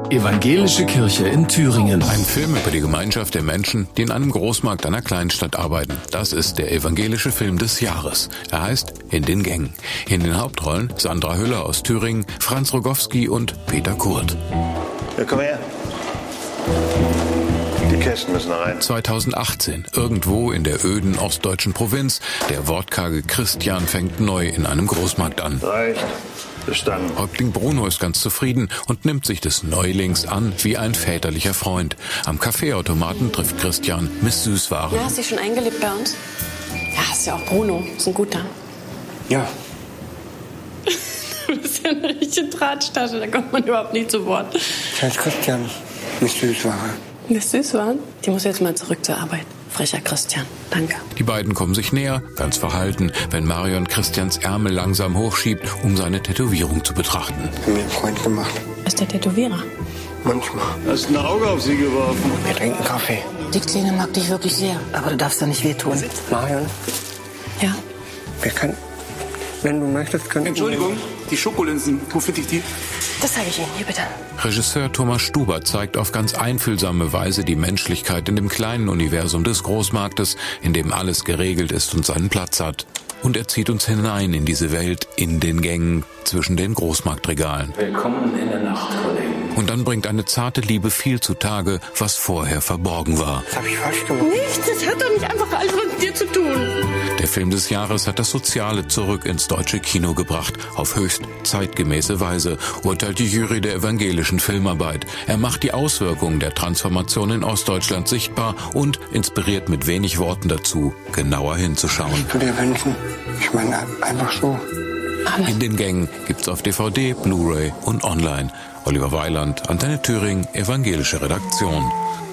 Evangelische Kirche in Thüringen. Ein Film über die Gemeinschaft der Menschen, die in einem Großmarkt einer Kleinstadt arbeiten. Das ist der evangelische Film des Jahres. Er heißt In den Gängen. In den Hauptrollen Sandra Hüller aus Thüringen, Franz Rogowski und Peter Kurt. Ja, komm her. Die Kästen müssen rein. 2018, irgendwo in der öden ostdeutschen Provinz, der wortkarge Christian fängt neu in einem Großmarkt an. Reicht. Bestanden. Häuptling Bruno ist ganz zufrieden und nimmt sich des Neulings an wie ein väterlicher Freund. Am Kaffeeautomaten trifft Christian Miss Süßwaren. Ja, hast du dich schon eingelebt bei uns? Ja, ist ja auch Bruno. Ist ein guter. Ja. Du bist ja eine richtige Drahttasche, da kommt man überhaupt nicht zu Wort. Das heißt Christian, Miss Süßware. Miss Süßwaren? Die muss jetzt mal zurück zur Arbeit. Frecher Christian, danke. Die beiden kommen sich näher, ganz verhalten, wenn Marion Christians Ärmel langsam hochschiebt, um seine Tätowierung zu betrachten. Ich habe mir einen Freund gemacht. Ist der Tätowierer? Manchmal. Hast ein Auge auf sie geworfen. Wir trinken Kaffee. Die Kleine mag dich wirklich sehr, aber du darfst da nicht wehtun. Marion, Ja. wir können, wenn du möchtest, können... Entschuldigung, die Schokolinsen, wo finde ich die? Das zeige ich Ihnen. Hier bitte. Regisseur Thomas Stuber zeigt auf ganz einfühlsame Weise die Menschlichkeit in dem kleinen Universum des Großmarktes, in dem alles geregelt ist und seinen Platz hat. Und er zieht uns hinein in diese Welt, in den Gängen, zwischen den Großmarktregalen. Willkommen in der Nacht, Kollegen. Und dann bringt eine zarte Liebe viel zutage, was vorher verborgen war. Das habe ich falsch gemacht. Nichts, das hat doch nicht einfach alles mit dir zu tun. Der Film des Jahres hat das Soziale zurück ins deutsche Kino gebracht. Auf höchst zeitgemäße Weise, urteilt die Jury der evangelischen Filmarbeit. Er macht die Auswirkungen der Transformation in Ostdeutschland sichtbar und inspiriert mit wenig Worten dazu, genauer hinzuschauen. Ich würde dir wünschen, ich meine einfach so. In den Gängen gibt's auf DVD, Blu-ray und online. Oliver Weiland, Antenne Thüringen, evangelische Redaktion.